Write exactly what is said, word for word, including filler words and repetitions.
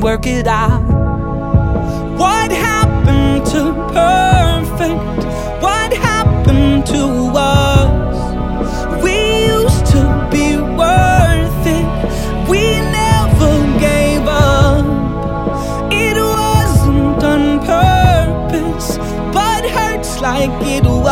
work it out. What happened to perfect? What happened to us? We used to be worth it. We never gave up. It wasn't on purpose, but hurts like it was.